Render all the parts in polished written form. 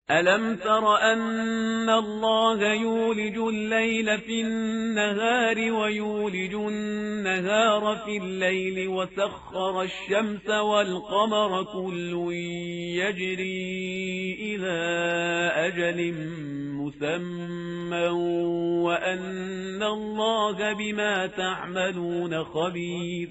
ألم تر أن الله يولج الليل في النهار ويولج النهار في الليل وسخر الشمس والقمر كل يجري إلى أجل مسمى وأن الله بما تعملون خبير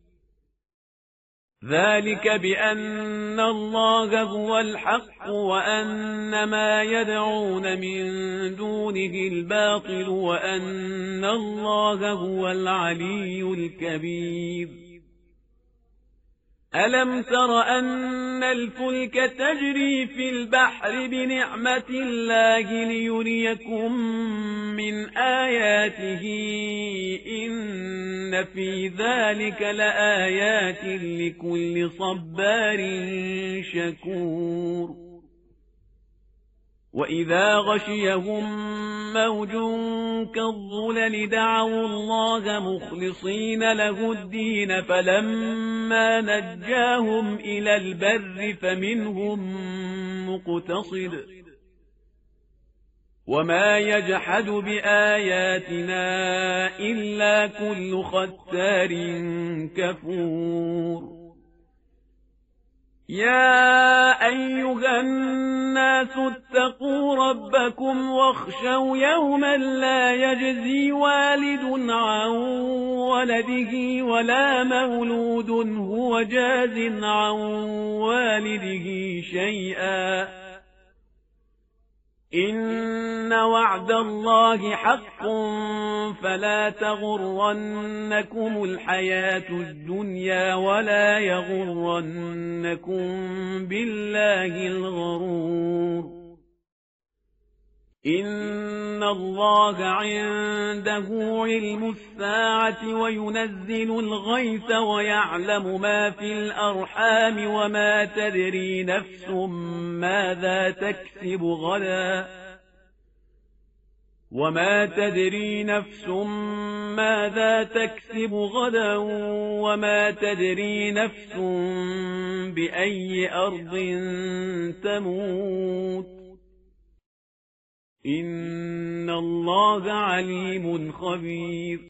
ذلك بأن الله هو الحق وأن ما يدعون من دونه الباطل وأن الله هو العلي الكبير ألم تر أن الفلك تجري في البحر بنعمة الله ليريكم من آياته إن في ذلك لآيات لكل صبار شكور وإذا غشيهم موج كالظلل دعوا الله مخلصين له الدين فلما نجاهم إلى البر فمنهم مقتصد وما يجحد بآياتنا إلا كل ختار كفور يا أيها الناس اتقوا ربكم واخشوا يوما لا يجزي والد عن ولده ولا مولود هو جاز عن والده شيئا إن وعد الله حق فلا تغرنكم الحياة الدنيا ولا يغرنكم بالله الغرور إن الله عنده علم الساعة وينزل الغيث ويعلم ما في الأرحام وما تدري نفس ماذا تكسب غدا وما تدري نفس ماذا تكسب غدا وما تدري نفس بأي أرض تموت إن الله عليم خبير